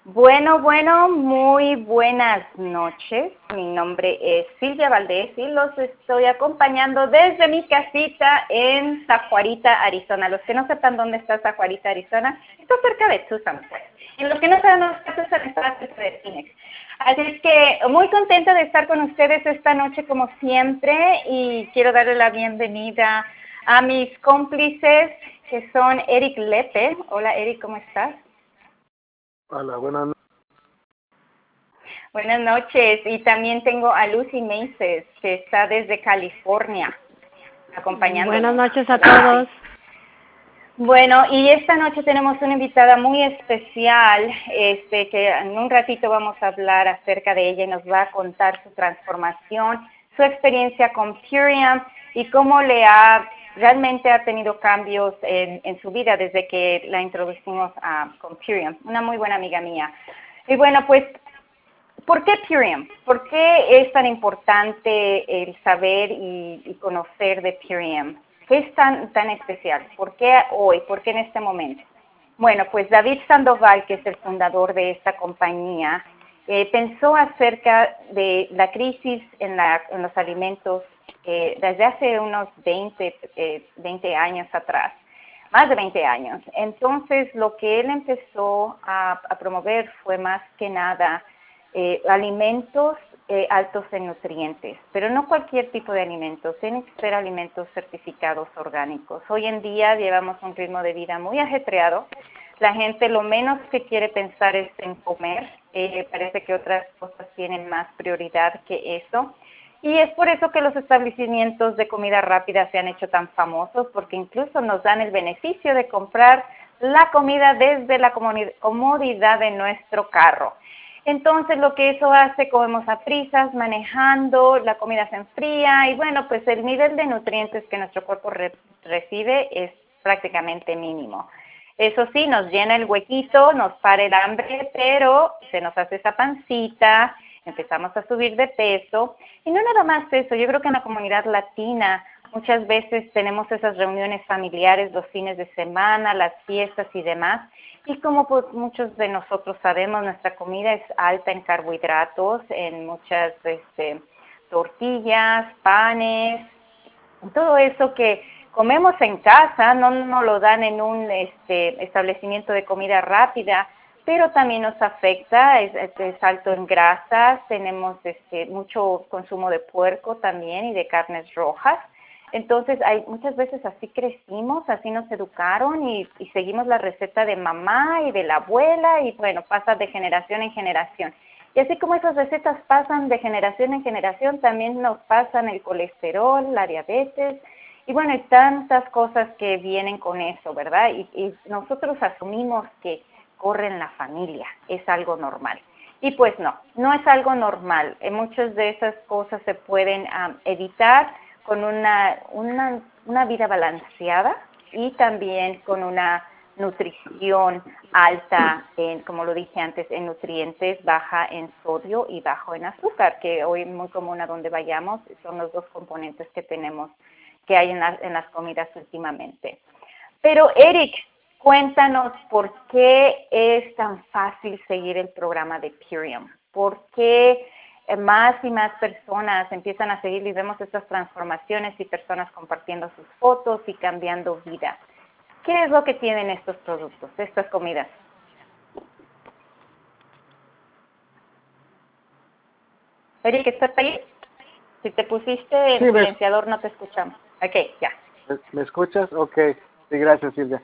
Muy buenas noches. Mi nombre es Silvia Valdés y los estoy acompañando desde mi casita en Sahuarita, Arizona. Los que no sepan dónde está Sahuarita, Arizona, está cerca de Tucson, pues. Y los que no saben dónde está Tucson, está cerca de Phoenix. Así es que muy contenta de estar con ustedes esta noche como siempre y quiero darle la bienvenida a mis cómplices que son Eric Lepe. Hola Eric, ¿cómo estás? Hola, buenas noches. Buenas noches. Y también tengo a Lucy Maces, que está desde California, acompañándonos. Buenas noches a todos. Bueno, y esta noche tenemos una invitada muy especial, que en un ratito vamos a hablar acerca de ella y nos va a contar su transformación, su experiencia con Purium y cómo realmente ha tenido cambios en su vida desde que la introducimos con Purium, una muy buena amiga mía. Y bueno, pues, ¿por qué Purium? ¿Por qué es tan importante el saber y conocer de Purium? ¿Qué es tan especial? ¿Por qué hoy? ¿Por qué en este momento? Bueno, pues David Sandoval, que es el fundador de esta compañía, pensó acerca de la crisis en los alimentos desde hace unos 20 años atrás, más de 20 años. Entonces, lo que él empezó a promover fue más que nada alimentos altos en nutrientes, pero no cualquier tipo de alimentos, tienen que ser alimentos certificados orgánicos. Hoy en día llevamos un ritmo de vida muy ajetreado, la gente lo menos que quiere pensar es en comer, parece que otras cosas tienen más prioridad que eso, y es por eso que los establecimientos de comida rápida se han hecho tan famosos, porque incluso nos dan el beneficio de comprar la comida desde la comodidad de nuestro carro. Entonces, lo que eso hace, comemos a prisas, manejando, la comida se enfría y bueno, pues el nivel de nutrientes que nuestro cuerpo recibe es prácticamente mínimo. Eso sí, nos llena el huequito, nos para el hambre, pero se nos hace esa pancita, empezamos a subir de peso. Y no nada más eso, yo creo que en la comunidad latina muchas veces tenemos esas reuniones familiares los fines de semana, las fiestas y demás. Y como pues muchos de nosotros sabemos, nuestra comida es alta en carbohidratos, en muchas tortillas, panes, todo eso que comemos en casa, no nos lo dan en un establecimiento de comida rápida, pero también nos afecta, es alto en grasas, tenemos mucho consumo de puerco también y de carnes rojas. Entonces, muchas veces así crecimos, así nos educaron y seguimos la receta de mamá y de la abuela y bueno, pasa de generación en generación. Y así como esas recetas pasan de generación en generación, también nos pasan el colesterol, la diabetes y bueno, hay tantas cosas que vienen con eso, ¿verdad? Y nosotros asumimos que corre en la familia, es algo normal. Y pues no es algo normal. Muchas de esas cosas se pueden evitar con una vida balanceada y también con una nutrición alta, como lo dije antes, en nutrientes, baja en sodio y bajo en azúcar, que hoy es muy común a donde vayamos, son los dos componentes que hay en las comidas últimamente. Pero Eric, cuéntanos por qué es tan fácil seguir el programa de Purium, por qué más y más personas empiezan a seguir y vemos estas transformaciones y personas compartiendo sus fotos y cambiando vida. ¿Qué es lo que tienen estos productos, estas comidas? Eric, ¿estás ahí? Si te pusiste en silenciador no te escuchamos. Ok, ya. ¿Me escuchas? Ok, sí, gracias Silvia.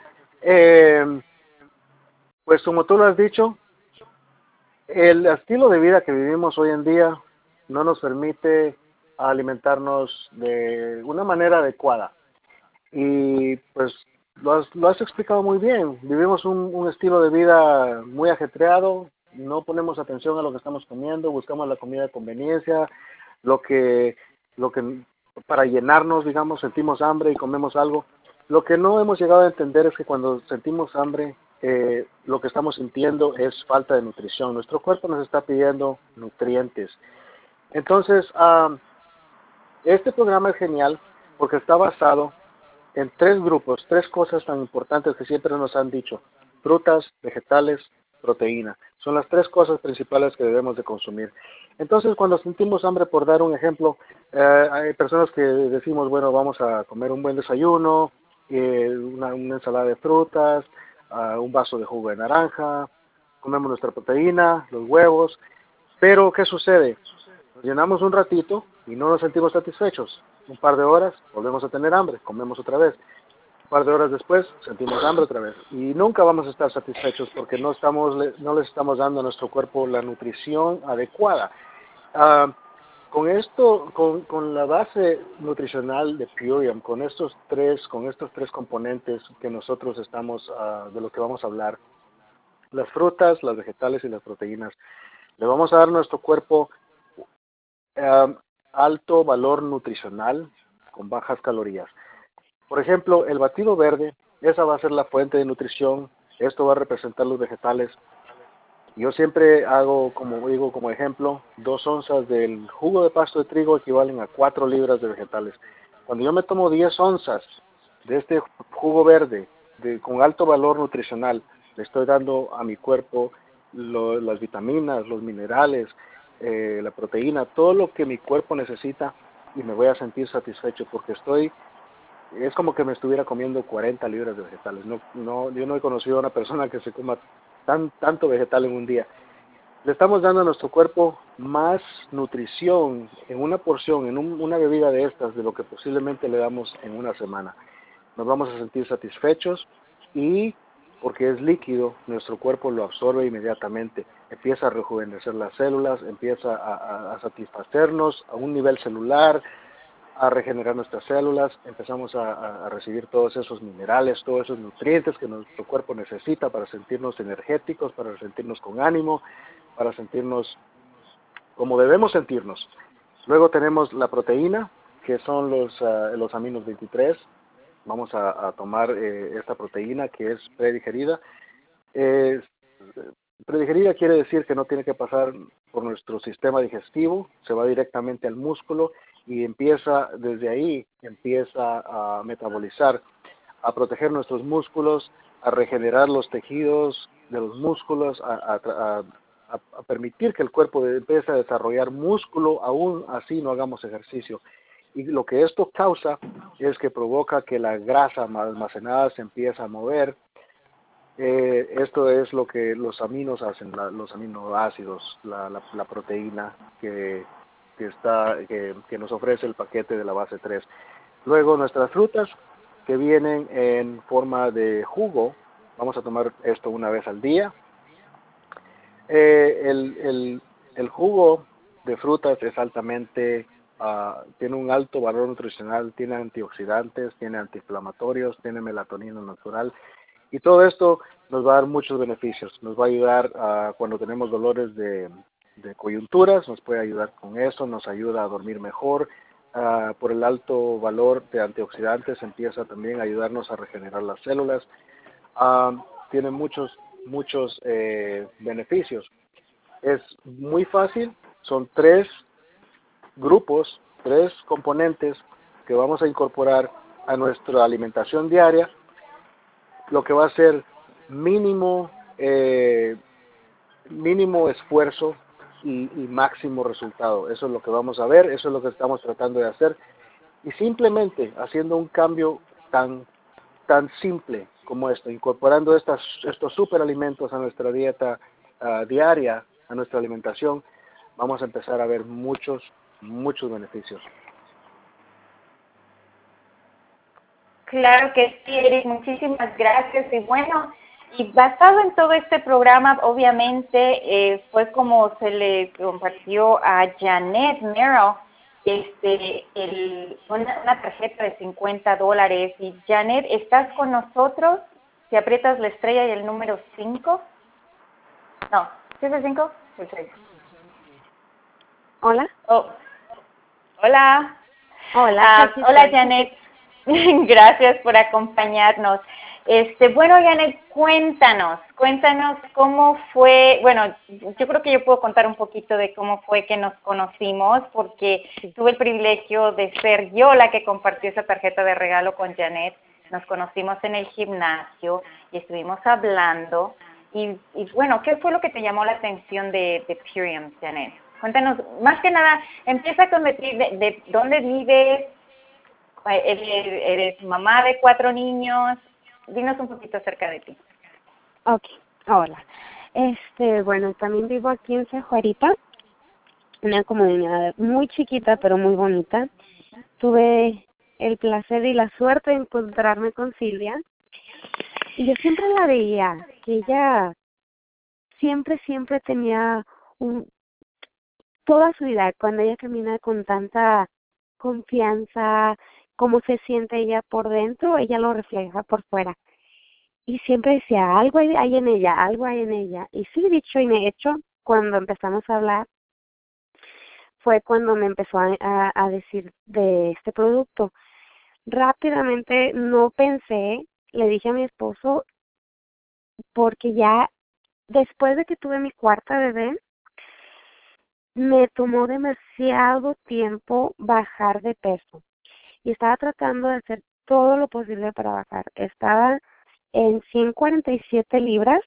Pues como tú lo has dicho, el estilo de vida que vivimos hoy en día no nos permite alimentarnos de una manera adecuada. Y pues lo has explicado muy bien. Vivimos un estilo de vida muy ajetreado, no ponemos atención a lo que estamos comiendo, buscamos la comida de conveniencia, lo que para llenarnos, digamos, sentimos hambre y comemos algo. Lo que no hemos llegado a entender es que cuando sentimos hambre, lo que estamos sintiendo es falta de nutrición. Nuestro cuerpo nos está pidiendo nutrientes. Entonces, este programa es genial porque está basado en tres grupos, tres cosas tan importantes que siempre nos han dicho: frutas, vegetales, proteína. Son las tres cosas principales que debemos de consumir. Entonces, cuando sentimos hambre, por dar un ejemplo, hay personas que decimos, bueno, vamos a comer un buen desayuno, una ensalada de frutas, un vaso de jugo de naranja, comemos nuestra proteína, los huevos, pero ¿qué sucede? Nos llenamos un ratito y no nos sentimos satisfechos. Un par de horas volvemos a tener hambre, comemos otra vez. Un par de horas después sentimos hambre otra vez. Y nunca vamos a estar satisfechos porque no les estamos dando a nuestro cuerpo la nutrición adecuada. Con esto, con la base nutricional de Purium, con estos tres componentes que nosotros de lo que vamos a hablar, las frutas, las vegetales y las proteínas, le vamos a dar a nuestro cuerpo alto valor nutricional con bajas calorías. Por ejemplo, el batido verde, esa va a ser la fuente de nutrición, esto va a representar los vegetales. Yo siempre como ejemplo, 2 onzas del jugo de pasto de trigo equivalen a 4 libras de vegetales. Cuando yo me tomo 10 onzas de este jugo verde con alto valor nutricional, le estoy dando a mi cuerpo las vitaminas, los minerales, la proteína, todo lo que mi cuerpo necesita y me voy a sentir satisfecho porque es como que me estuviera comiendo 40 libras de vegetales. Yo no he conocido a una persona que se coma tanto vegetal en un día. Le estamos dando a nuestro cuerpo más nutrición en una porción, en una bebida de estas, de lo que posiblemente le damos en una semana. Nos vamos a sentir satisfechos y porque es líquido, nuestro cuerpo lo absorbe inmediatamente. Empieza a rejuvenecer las células, empieza a satisfacernos a un nivel celular, a regenerar nuestras células, empezamos a recibir todos esos minerales, todos esos nutrientes que nuestro cuerpo necesita para sentirnos energéticos, para sentirnos con ánimo, para sentirnos como debemos sentirnos. Luego tenemos la proteína, que son los aminos 23. Vamos a tomar esta proteína que es predigerida. Predigerida quiere decir que no tiene que pasar por nuestro sistema digestivo, se va directamente al músculo y desde ahí empieza a metabolizar, a proteger nuestros músculos, a regenerar los tejidos de los músculos, a permitir que el cuerpo empiece a desarrollar músculo, aún así no hagamos ejercicio. Y lo que esto causa es que provoca que la grasa almacenada se empieza a mover. Esto es lo que los aminos hacen, los aminoácidos, la proteína que nos ofrece el paquete de la base 3. Luego nuestras frutas que vienen en forma de jugo, vamos a tomar esto una vez al día. El jugo de frutas es tiene un alto valor nutricional, tiene antioxidantes, tiene antiinflamatorios, tiene melatonina natural y todo esto nos va a dar muchos beneficios. Nos va a ayudar cuando tenemos dolores de coyunturas, nos puede ayudar con eso, nos ayuda a dormir mejor. Por el alto valor de antioxidantes empieza también a ayudarnos a regenerar las células. Tiene muchos beneficios. Es muy fácil, son 3 grupos, 3 componentes que vamos a incorporar a nuestra alimentación diaria, lo que va a ser mínimo esfuerzo y máximo resultado. Eso es lo que vamos a ver, eso es lo que estamos tratando de hacer y simplemente haciendo un cambio tan simple como esto, incorporando estos superalimentos a nuestra dieta diaria, a nuestra alimentación, vamos a empezar a ver muchos beneficios. Claro que sí, Eric, muchísimas gracias. Y bueno, y basado en todo este programa, obviamente fue como se le compartió a Janet Merrill una tarjeta de $50. Y Janet, ¿estás con nosotros? Si aprietas la estrella y el número 5. No, ¿sí es el 5? El 6. Hola. Oh. Hola. Hola. Hola, Janet. Gracias por acompañarnos. Bueno, Janet, cuéntanos cómo fue, bueno, yo creo que yo puedo contar un poquito de cómo fue que nos conocimos, porque tuve el privilegio de ser yo la que compartió esa tarjeta de regalo con Janet. Nos conocimos en el gimnasio y estuvimos hablando Y bueno, ¿qué fue lo que te llamó la atención de Purium, Janet? Cuéntanos, más que nada, empieza con decir de dónde vives, eres mamá de 4 niños, dinos un poquito acerca de ti. Ok, hola. Bueno, también vivo aquí en San Juanita, una comunidad muy chiquita pero muy bonita. Tuve el placer y la suerte de encontrarme con Silvia y yo siempre la veía, que ella siempre tenía toda su vida, cuando ella camina con tanta confianza, cómo se siente ella por dentro, ella lo refleja por fuera. Y siempre decía, algo hay en ella, algo hay en ella. Y sí, dicho y hecho, cuando empezamos a hablar, fue cuando me empezó a decir de este producto. Rápidamente no pensé, le dije a mi esposo, porque ya después de que tuve mi cuarta bebé, me tomó demasiado tiempo bajar de peso. Y estaba tratando de hacer todo lo posible para bajar. Estaba en 147 libras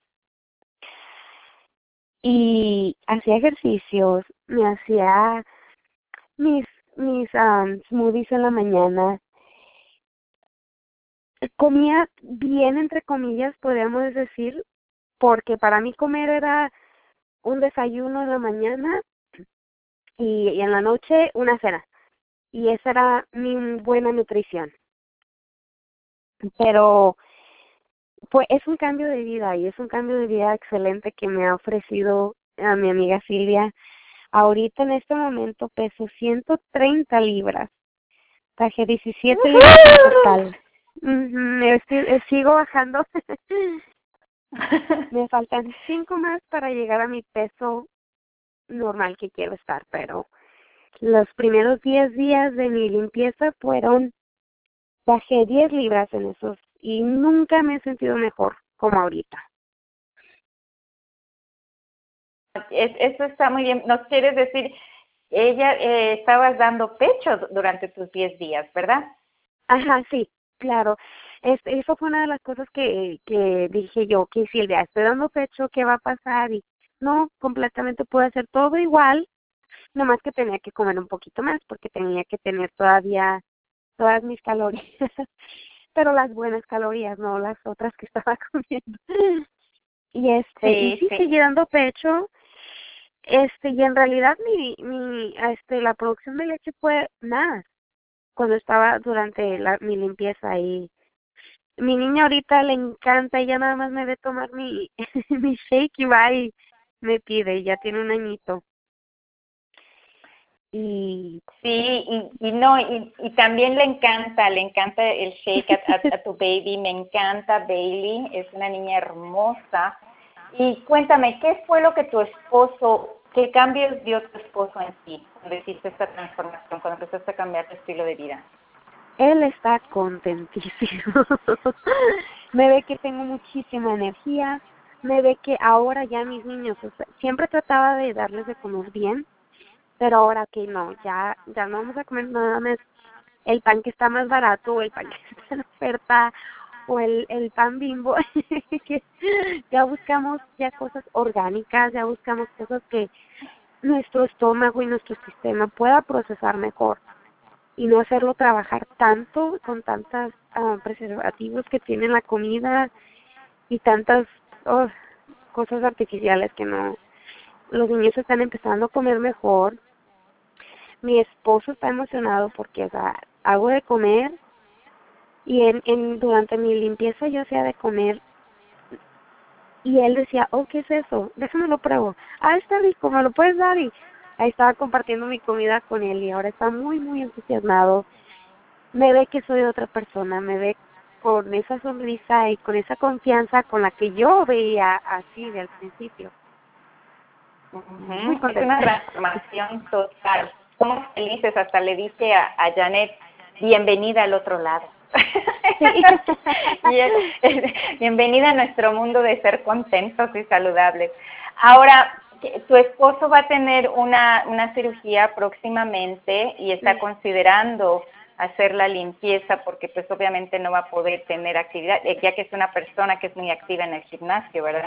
y hacía ejercicios, me hacía mis smoothies en la mañana, comía bien entre comillas, podríamos decir, porque para mí comer era un desayuno en la mañana y en la noche una cena, y esa era mi buena nutrición. Pero pues es un cambio de vida y es un cambio de vida excelente que me ha ofrecido a mi amiga Silvia. Ahorita en este momento peso 130 libras. Bajé 17 libras en total. Sigo bajando. Me faltan 5 más para llegar a mi peso normal que quiero estar, pero los primeros 10 días de mi limpieza bajé 10 libras en esos y nunca me he sentido mejor como ahorita. Eso está muy bien. Nos quieres decir, ella estabas dando pecho durante tus 10 días, ¿verdad? Ajá, sí, claro. Eso fue una de las cosas que dije yo, que Silvia, estoy dando pecho, ¿qué va a pasar? Y no, completamente pude hacer todo igual, nomás que tenía que comer un poquito más porque tenía que tener todavía todas mis calorías, pero las buenas calorías, no las otras que estaba comiendo. Y sí, seguí dando pecho, y en realidad la producción de leche fue más cuando estaba durante mi limpieza. Y mi niña ahorita le encanta, ella nada más me ve tomar mi mi shake y va y me pide, ya tiene 1 añito. Y sí, y también le encanta el shake a tu baby, me encanta Bailey, es una niña hermosa. Y cuéntame, ¿qué fue lo que qué cambios dio tu esposo en ti cuando hiciste esta transformación, cuando empezaste a cambiar tu estilo de vida? él está contentísimo. Me ve que tengo muchísima energía, me ve que ahora ya mis niños, siempre trataba de darles de comer bien, pero ahora que no, ya no vamos a comer nada más el pan que está más barato, o el pan que está en oferta, o el pan Bimbo. Que ya buscamos ya cosas orgánicas, ya buscamos cosas que nuestro estómago y nuestro sistema pueda procesar mejor y no hacerlo trabajar tanto con tantas preservativos que tiene la comida y tantas cosas artificiales que no. Los niños están empezando a comer mejor. Mi esposo está emocionado porque, o sea, hago de comer y durante mi limpieza yo hacía de comer y él decía, oh, ¿qué es eso? Déjame lo pruebo. Ah, está rico, ¿me lo puedes dar? Y ahí estaba compartiendo mi comida con él y ahora está muy entusiasmado. Me ve que soy otra persona, me ve con esa sonrisa y con esa confianza con la que yo veía así del principio. Muy contenta. Es una transformación total. Somos felices, hasta le dije a Janet, bienvenida al otro lado. Sí. Bienvenida a nuestro mundo de ser contentos y saludables. Ahora, tu esposo va a tener una cirugía próximamente y está considerando hacer la limpieza porque pues obviamente no va a poder tener actividad, ya que es una persona que es muy activa en el gimnasio, ¿verdad?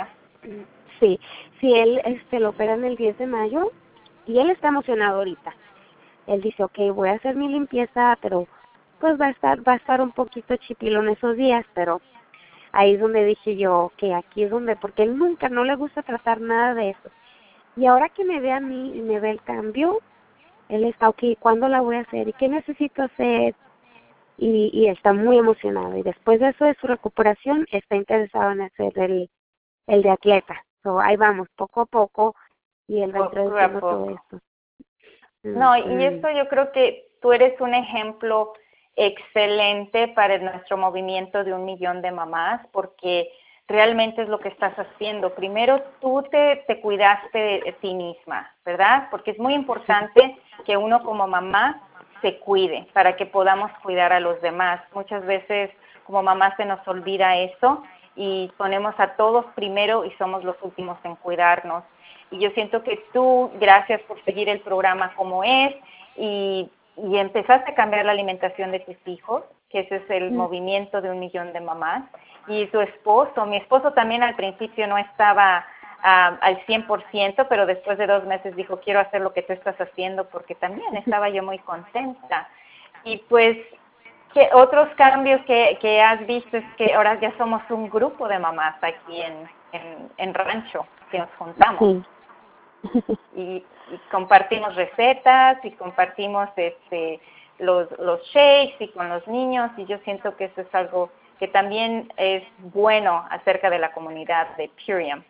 Sí, sí, él lo operan el 10 de mayo y él está emocionado ahorita. Él dice, okay, voy a hacer mi limpieza, pero pues va a estar un poquito chipilón esos días, pero ahí es donde dije yo que aquí es donde, porque él nunca, no le gusta tratar nada de eso. Y ahora que me ve a mí y me ve el cambio, él está, okay, ¿cuándo la voy a hacer? ¿Y qué necesito hacer? Y está muy emocionado. Y después de eso, de su recuperación, está interesado en hacer el de atleta. So, ahí vamos, poco a poco, y él va Poco a introduciendo todo poco. esto. No, y esto yo creo que tú eres un ejemplo excelente para nuestro movimiento de 1 millón de mamás, porque realmente es lo que estás haciendo. Primero, tú te cuidaste de ti misma, ¿verdad? Porque es muy importante que uno como mamá se cuide para que podamos cuidar a los demás. Muchas veces como mamá se nos olvida eso y ponemos a todos primero y somos los últimos en cuidarnos. Y yo siento que tú, gracias por seguir el programa como es, y empezaste a cambiar la alimentación de tus hijos, que ese es el movimiento de 1 millón de mamás. Y tu esposo, mi esposo también al principio no estaba al 100%, pero después de 2 meses dijo, quiero hacer lo que tú estás haciendo, porque también estaba yo muy contenta. Y pues, ¿qué otros cambios que has visto? Es que ahora ya somos un grupo de mamás aquí en Rancho, que nos juntamos. Sí. Y compartimos recetas y compartimos los shakes y con los niños, y yo siento que eso es algo que también es bueno acerca de la comunidad de Purium.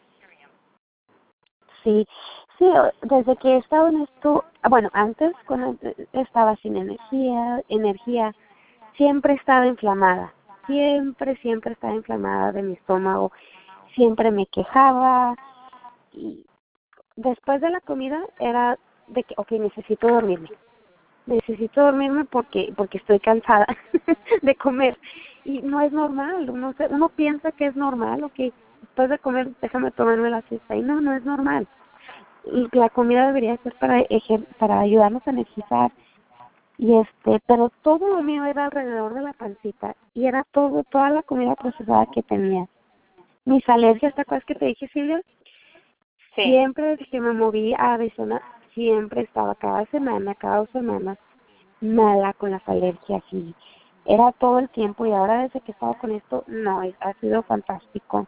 Sí, sí, desde que he estado en esto, bueno, antes cuando estaba sin energía, siempre estaba inflamada, siempre estaba inflamada de mi estómago, siempre me quejaba y después de la comida era de que, okay, necesito dormirme porque estoy cansada de comer y no es normal, uno piensa que es normal, okay, después de comer déjame tomarme la siesta y no es normal. Y la comida debería ser para ayudarnos a energizar y pero todo lo mío era alrededor de la pancita y era toda la comida procesada que tenía. Mis alergias, ¿te acuerdas que te dije, Silvia? Sí. Siempre desde que me moví a Arizona, siempre estaba cada 2 semanas mala con las alergias y era todo el tiempo y ahora desde que he estado con esto, no, ha sido fantástico.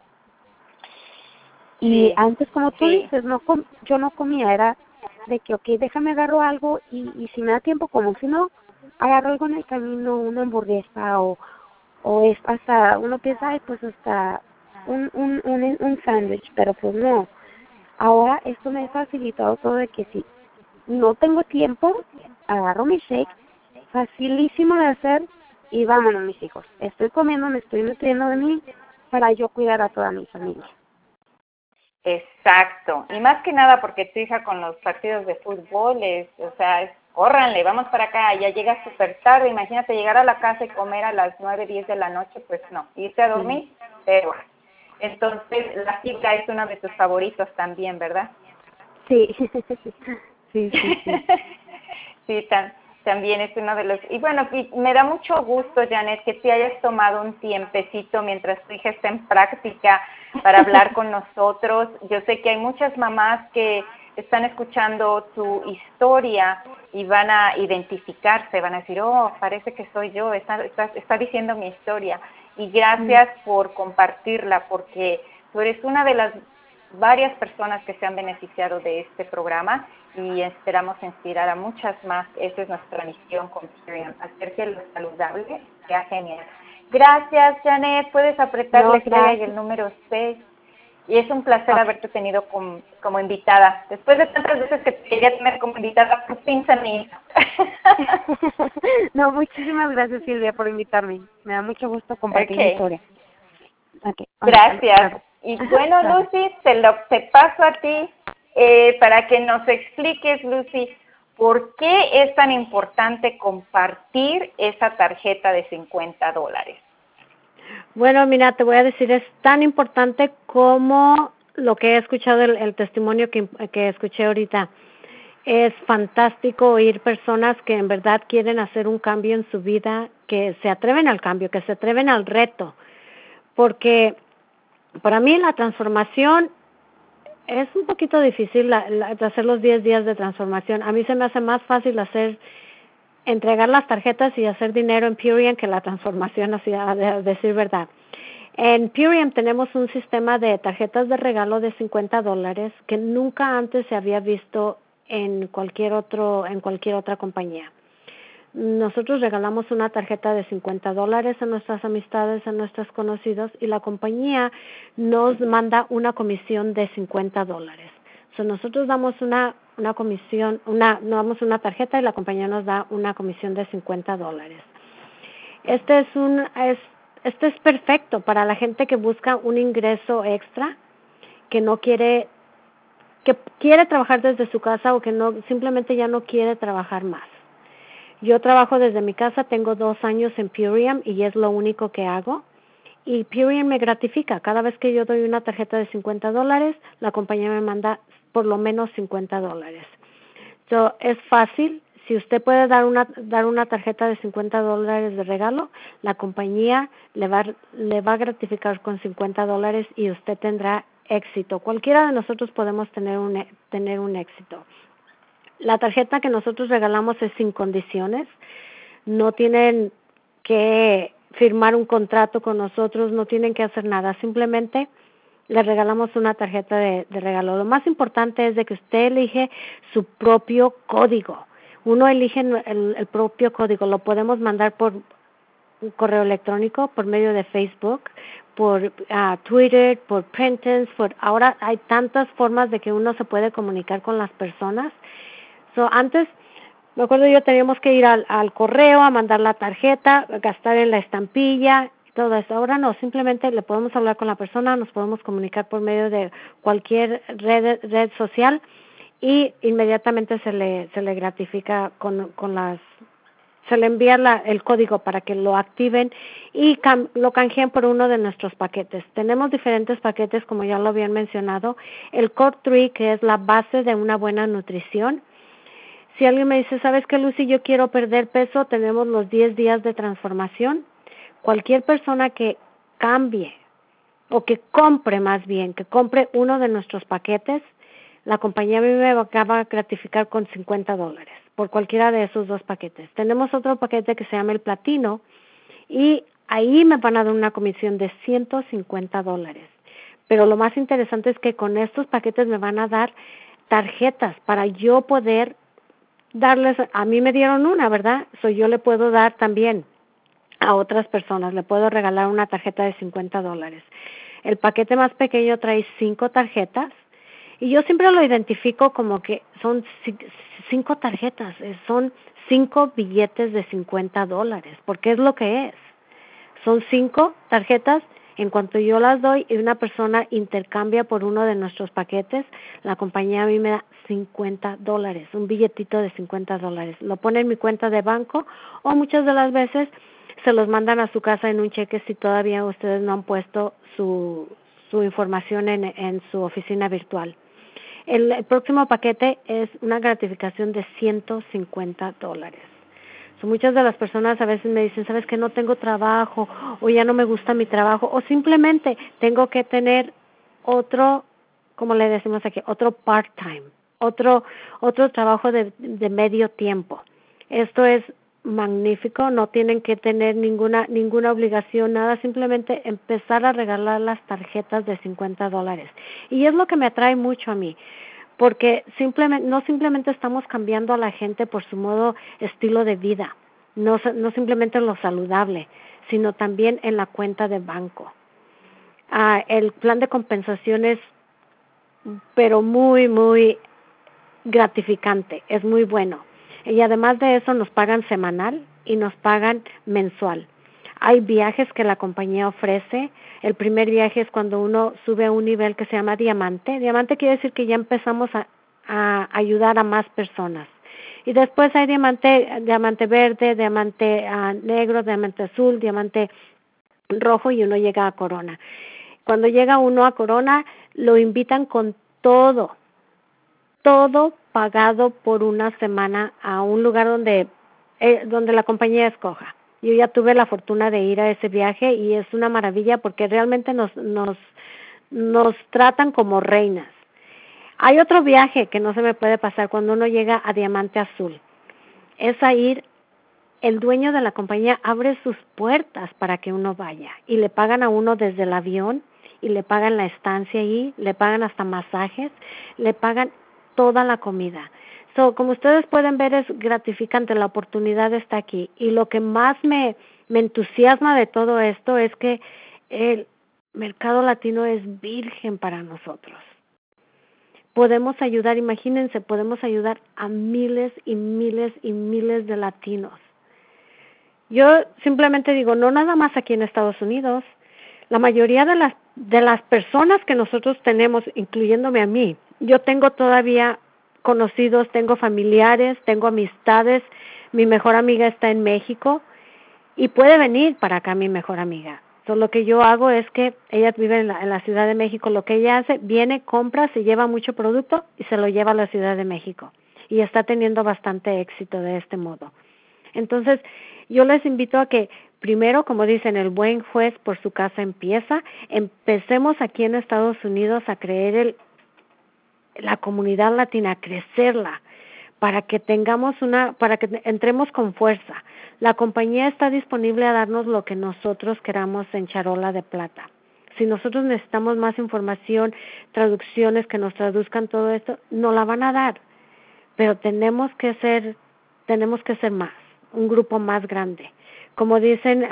Y antes, como tú dices, yo no comía, era de que, okay, déjame agarro algo y si me da tiempo como, si no, agarro algo en el camino, una hamburguesa o es hasta, uno piensa, ay, pues hasta un sándwich, pero pues no. Ahora esto me ha facilitado todo de que si no tengo tiempo, agarro mi shake, facilísimo de hacer y vámonos mis hijos. Estoy comiendo, me estoy nutriendo de mí para yo cuidar a toda mi familia. Exacto, y más que nada porque tu hija con los partidos de fútbol córranle, vamos para acá, ya llegas súper tarde, imagínate llegar a la casa y comer a las 9, 10 de la noche, pues no, irte a dormir, pero entonces la fibra es uno de tus favoritos también, ¿verdad? Sí, sí. Sí, también es uno de los... Y bueno, me da mucho gusto, Janet, que te hayas tomado un tiempecito mientras tu hija está en práctica para hablar con nosotros. Yo sé que hay muchas mamás que están escuchando tu historia y van a identificarse, van a decir, oh, parece que soy yo, está diciendo mi historia. Y gracias por compartirla, porque tú eres una de las varias personas que se han beneficiado de este programa y esperamos inspirar a muchas más. Esa es nuestra misión con Purium, hacer que lo saludable sea genial. Gracias, Janet. Puedes apretar la estrella y el número 6. Y es un placer haberte tenido como invitada. Después de tantas veces que te quería tener como invitada, por fin se me hizo. No, muchísimas gracias, Silvia, por invitarme. Me da mucho gusto compartir mi historia. Gracias. Y bueno, Lucy, te paso a ti para que nos expliques, Lucy, ¿por qué es tan importante compartir esa tarjeta de $50? Bueno, mira, te voy a decir, es tan importante como lo que he escuchado, el testimonio que escuché ahorita. Es fantástico oír personas que en verdad quieren hacer un cambio en su vida, que se atreven al cambio, que se atreven al reto, porque para mí la transformación Es un poquito difícil hacer los 10 días de transformación. A mí se me hace más fácil entregar las tarjetas y hacer dinero en Purium que la transformación, así a decir verdad. En Purium tenemos un sistema de tarjetas de regalo de $50 que nunca antes se había visto en cualquier otra compañía. Nosotros regalamos una tarjeta de $50 a nuestras amistades, a nuestros conocidos, y la compañía nos manda una comisión de $50. Nosotros damos una comisión, damos una tarjeta y la compañía nos da una comisión de $50. Este es perfecto para la gente que busca un ingreso extra, que quiere trabajar desde su casa o que simplemente ya no quiere trabajar más. Yo trabajo desde mi casa, tengo 2 años en Purium y es lo único que hago. Y Purium me gratifica. Cada vez que yo doy una tarjeta de $50, la compañía me manda por lo menos $50. Es fácil. Si usted puede dar una tarjeta de $50 de regalo, la compañía le va a gratificar con $50 y usted tendrá éxito. Cualquiera de nosotros podemos tener un éxito. La tarjeta que nosotros regalamos es sin condiciones. No tienen que firmar un contrato con nosotros, no tienen que hacer nada. Simplemente les regalamos una tarjeta de regalo. Lo más importante es de que usted elige su propio código. Uno elige el propio código. Lo podemos mandar por un correo electrónico, por medio de Facebook, por Twitter, por Printance. Ahora hay tantas formas de que uno se puede comunicar con las personas. Antes, me acuerdo yo teníamos que ir al correo a mandar la tarjeta, gastar en la estampilla, todo eso. Ahora no, simplemente le podemos hablar con la persona, nos podemos comunicar por medio de cualquier red social y inmediatamente se le gratifica se le envía el código para que lo activen y lo canjeen por uno de nuestros paquetes. Tenemos diferentes paquetes, como ya lo habían mencionado. El Core 3, que es la base de una buena nutrición. Si alguien me dice, ¿sabes qué, Lucy? Yo quiero perder peso, tenemos los 10 días de transformación. Cualquier persona que cambie o que compre uno de nuestros paquetes, la compañía a mí me va a gratificar con $50 por cualquiera de esos 2 paquetes. Tenemos otro paquete que se llama el Platino y ahí me van a dar una comisión de $150. Pero lo más interesante es que con estos paquetes me van a dar tarjetas para yo poder a mí me dieron una, ¿verdad? Yo le puedo dar también a otras personas, le puedo regalar una tarjeta de $50. El paquete más pequeño trae 5 tarjetas y yo siempre lo identifico como que son 5 tarjetas, son 5 billetes de $50, porque es lo que es. Son 5 tarjetas. En cuanto yo las doy y una persona intercambia por uno de nuestros paquetes, la compañía a mí me da $50, un billetito de $50. Lo pone en mi cuenta de banco o muchas de las veces se los mandan a su casa en un cheque si todavía ustedes no han puesto su información en su oficina virtual. El próximo paquete es una gratificación de $150. Muchas de las personas a veces me dicen, ¿sabes qué? No tengo trabajo o ya no me gusta mi trabajo o simplemente tengo que tener otro, como le decimos aquí, otro part-time, otro trabajo de medio tiempo. Esto es magnífico, no tienen que tener ninguna obligación, nada, simplemente empezar a regalar las tarjetas de $50. Y es lo que me atrae mucho a mí, porque no simplemente estamos cambiando a la gente por su estilo de vida, no simplemente en lo saludable, sino también en la cuenta de banco. El plan de compensación es, pero muy, muy gratificante, es muy bueno. Y además de eso nos pagan semanal y nos pagan mensual. Hay viajes que la compañía ofrece. El primer viaje es cuando uno sube a un nivel que se llama diamante. Diamante quiere decir que ya empezamos a ayudar a más personas. Y después hay diamante verde, diamante negro, diamante azul, diamante rojo y uno llega a corona. Cuando llega uno a corona, lo invitan con todo pagado por una semana a un lugar donde la compañía escoja. Yo ya tuve la fortuna de ir a ese viaje y es una maravilla porque realmente nos tratan como reinas. Hay otro viaje que no se me puede pasar cuando uno llega a Diamante Azul. Es a ir, el dueño de la compañía abre sus puertas para que uno vaya y le pagan a uno desde el avión y le pagan la estancia ahí, le pagan hasta masajes, le pagan toda la comida. So, como ustedes pueden ver, es gratificante, la oportunidad está aquí. Y lo que más me entusiasma de todo esto es que el mercado latino es virgen para nosotros. Podemos ayudar, imagínense, podemos ayudar a miles y miles y miles de latinos. Yo simplemente digo, no nada más aquí en Estados Unidos, la mayoría de las personas que nosotros tenemos, incluyéndome a mí, yo tengo todavía conocidos, tengo familiares, tengo amistades, mi mejor amiga está en México y puede venir para acá mi mejor amiga. So, lo que yo hago es que ella vive en la Ciudad de México, lo que ella hace, viene, compra, se lleva mucho producto y se lo lleva a la Ciudad de México y está teniendo bastante éxito de este modo. Entonces, yo les invito a que primero, como dicen, el buen juez por su casa empieza, empecemos aquí en Estados Unidos a creer la comunidad latina, a crecerla, para que para que entremos con fuerza. La compañía está disponible a darnos lo que nosotros queramos en charola de plata. Si nosotros necesitamos más información, traducciones que nos traduzcan todo esto, nos la van a dar. Pero tenemos que ser más, un grupo más grande. Como dicen,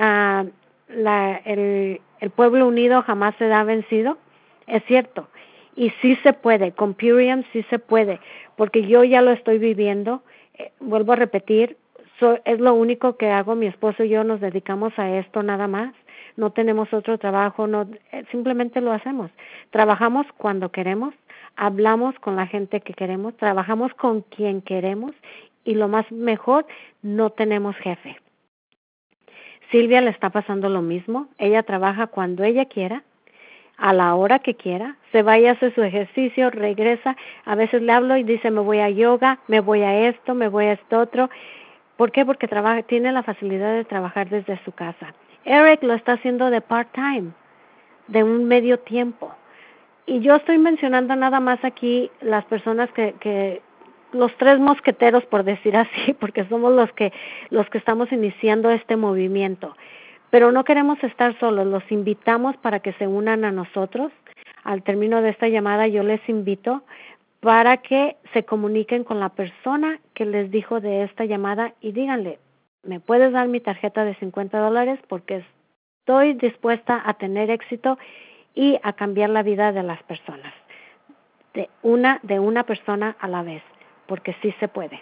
el pueblo unido jamás se da vencido. Es cierto. Y sí se puede, con Purium sí se puede, porque yo ya lo estoy viviendo. Vuelvo a repetir, es lo único que hago, mi esposo y yo nos dedicamos a esto nada más, no tenemos otro trabajo, simplemente lo hacemos. Trabajamos cuando queremos, hablamos con la gente que queremos, trabajamos con quien queremos y lo más mejor, no tenemos jefe. Silvia le está pasando lo mismo, ella trabaja cuando ella quiera, a la hora que quiera, se va y hace su ejercicio, regresa, a veces le hablo y dice me voy a yoga, me voy a esto, me voy a esto otro. ¿Por qué? Porque tiene la facilidad de trabajar desde su casa. Eric lo está haciendo de part-time, de un medio tiempo. Y yo estoy mencionando nada más aquí las personas que los tres mosqueteros, por decir así, porque somos los que estamos iniciando este movimiento. Pero no queremos estar solos, los invitamos para que se unan a nosotros. Al término de esta llamada yo les invito para que se comuniquen con la persona que les dijo de esta llamada y díganle, ¿me puedes dar mi tarjeta de $50? Porque estoy dispuesta a tener éxito y a cambiar la vida de las personas, de una persona a la vez, porque sí se puede.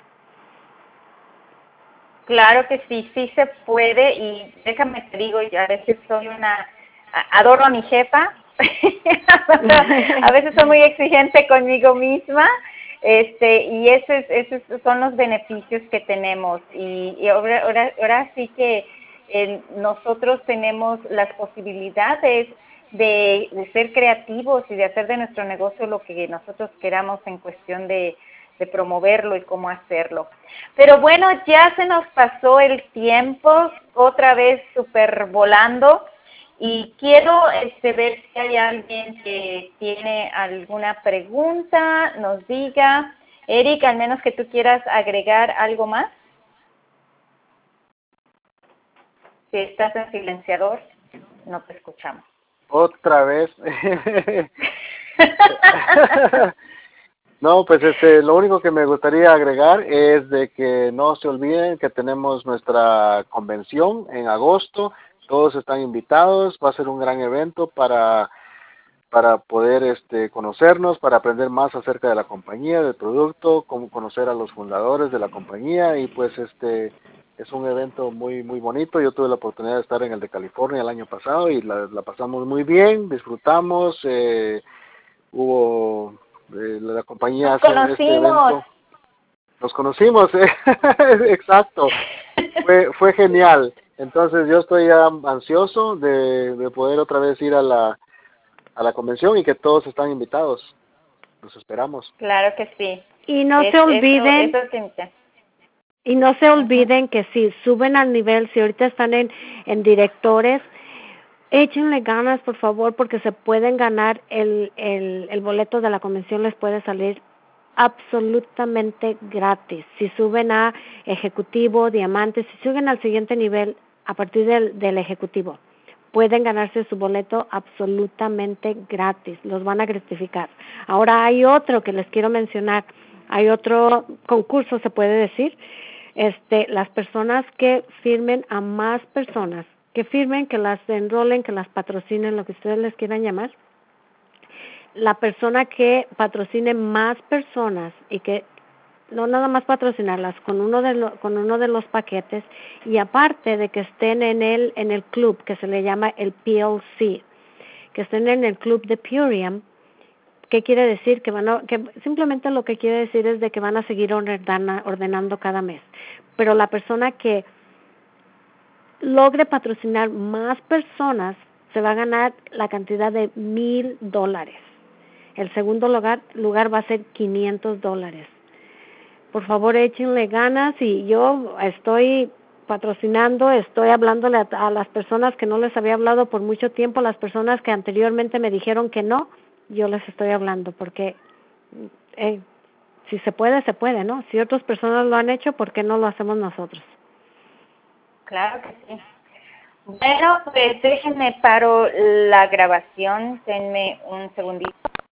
Claro que sí, sí se puede y déjame te digo, a veces adoro a mi jefa, a veces soy muy exigente conmigo misma, y esos son los beneficios que tenemos y ahora sí que nosotros tenemos las posibilidades de ser creativos y de hacer de nuestro negocio lo que nosotros queramos en cuestión de promoverlo y cómo hacerlo. Pero bueno, ya se nos pasó el tiempo, otra vez súper volando, y quiero ver si hay alguien que tiene alguna pregunta, nos diga. Eric, al menos que tú quieras agregar algo más. Si estás en silenciador, no te escuchamos. Otra vez. No, pues lo único que me gustaría agregar es de que no se olviden que tenemos nuestra convención en agosto, todos están invitados, va a ser un gran evento para poder conocernos, para aprender más acerca de la compañía, del producto, cómo conocer a los fundadores de la compañía y pues es un evento muy muy bonito. Yo tuve la oportunidad de estar en el de California el año pasado y la pasamos muy bien, disfrutamos, hubo la compañía hace este evento. Nos conocimos, exacto, fue genial. Entonces yo estoy ya ansioso de poder otra vez ir a la convención y que todos están invitados. Los esperamos. Claro que sí. Y no se olviden. Y no se olviden que si suben al nivel, si ahorita están en directores, Échenle ganas, por favor, porque se pueden ganar el boleto de la convención, les puede salir absolutamente gratis. Si suben a ejecutivo, diamante, si suben al siguiente nivel a partir del ejecutivo, pueden ganarse su boleto absolutamente gratis, los van a gratificar. Ahora hay otro que les quiero mencionar, hay otro concurso, se puede decir, las personas que firmen a más personas, que firmen, que las enrolen, que las patrocinen, lo que ustedes les quieran llamar, la persona que patrocine más personas y que no nada más patrocinarlas con uno de los paquetes, y aparte de que estén en el club que se le llama el PLC, que estén en el club de Purium. ¿Qué quiere decir? Que simplemente lo que quiere decir es de que van a seguir ordenando cada mes. Pero la persona que logre patrocinar más personas se va a ganar la cantidad de $1,000. El segundo lugar va a ser $500. Por favor, échenle ganas, y yo estoy patrocinando, estoy hablándole a las personas que no les había hablado por mucho tiempo, las personas que anteriormente me dijeron que no, yo les estoy hablando porque si se puede, ¿no? Si otras personas lo han hecho, ¿por qué no lo hacemos nosotros? Claro que sí. Bueno, pues déjenme paro la grabación, denme un segundito.